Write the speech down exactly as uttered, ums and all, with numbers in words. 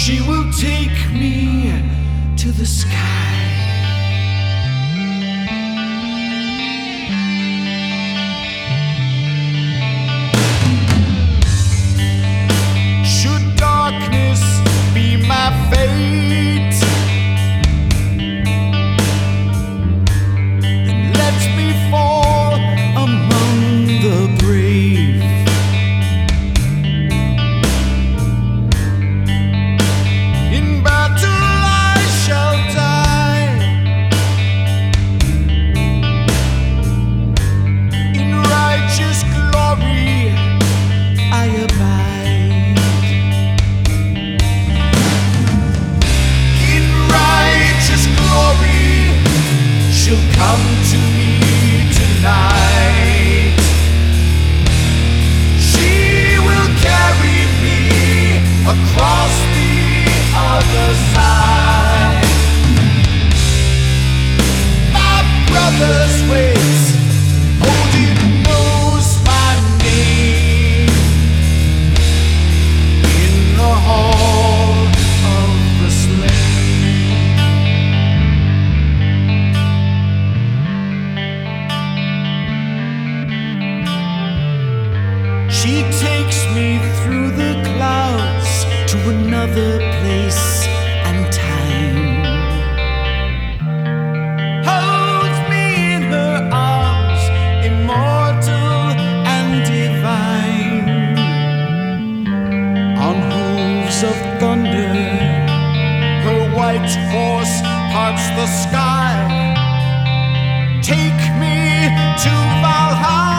She will take me to the sky. Should darkness be my fate, then let me fall among the brave. In battle I shall die, in righteous glory I abide. In righteous glory she'll come to me tonight. She will carry me across the other side. My brother's ways, Odin knows my name. In the hall of the slain, she takes me through the clouds to another place and time, holds me in her arms, immortal and divine. On hooves of thunder, her white horse parts the sky. Take me to Valhalla.